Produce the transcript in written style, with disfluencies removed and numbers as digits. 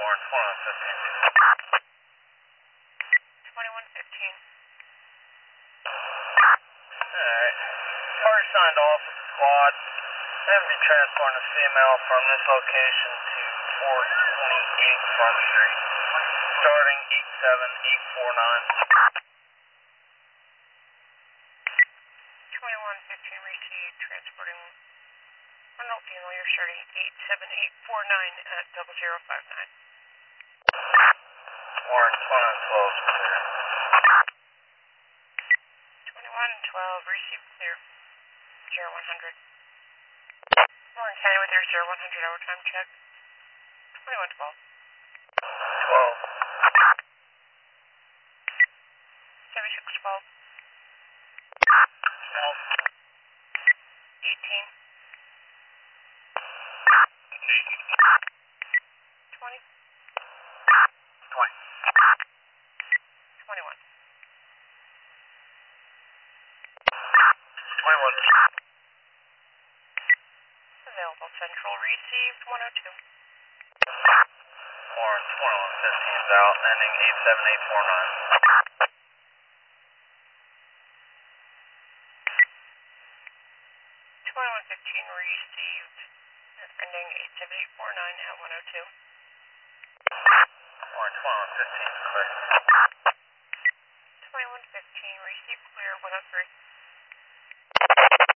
Warren 2115. 2115. Alright. Party signed off with the squad. Have be transporting a female from this location to 428 Front Street. Starting 87849. 2115 received, transporting unknown female, you're starting 87849 at 0059. Warren 2112 clear. 2112, received clear, 0100. Warren County with your 0100 overtime check. 2112. 12. 7612. 12. 18. 20. 20. 21. 21. Available Central, received 102. Warren 2115 is out, ending 87849. 2115 received, ending 87849 at 102. Warren 2115 is clear. 2115 received clear 103.